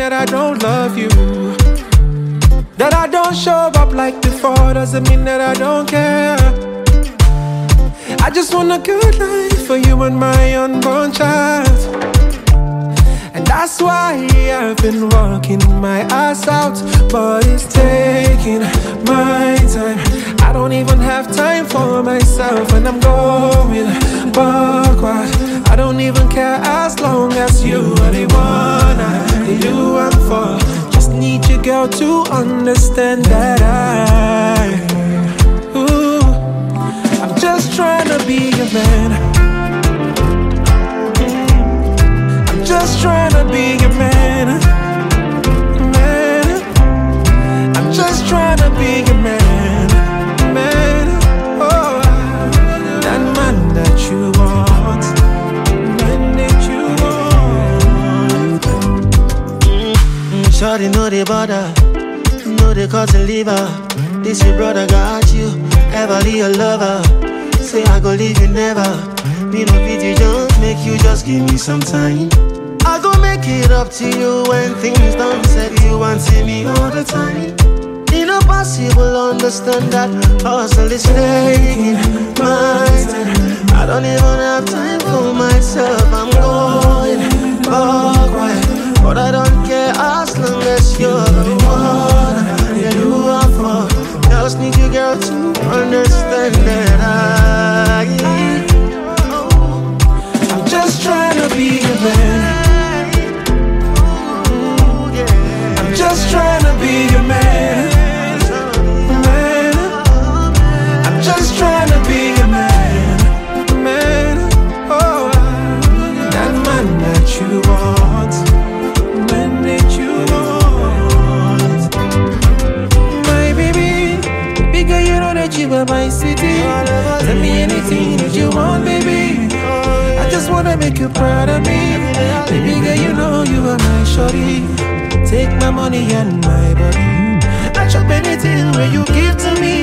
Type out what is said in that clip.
that I don't love you. That I don't show up like before doesn't mean that I don't care. I just want a good life for you and my unborn child. And that's why I've been walking my ass out. But it's taking my time. I don't even have time for myself. And I'm going backward. I don't even care as long as you are the one I do I'm for. Just need you, girl, to understand that I'm just trying to be your man. I'm just trying to be your man. Man, I'm just trying to be your man. Man, oh, that man that you want. Man that you want. Shorty know they bother, know they cause a liver. This your brother got you, ever be a lover. Say I go leave you never. Me no pity, just make you just give me some time. I go make it up to you when things done said. You want to see me all the time. It's not possible, understand that hustle is taking my time. I don't even have time for myself. I'm going backward, but I don't care as long as you're the one that you are for. Just need you, girl, to understand that I'm just trying to be your man. I'm just trying to be your man. Man, I'm just trying to be your man. Man, oh, that man that you want. Man that you want. My baby, bigger you know that you are my city. Tell me anything that you want, baby. I just wanna make you proud of me. Baby girl, you know you are my shorty. Take my money and my body. I chop anything where you give to me.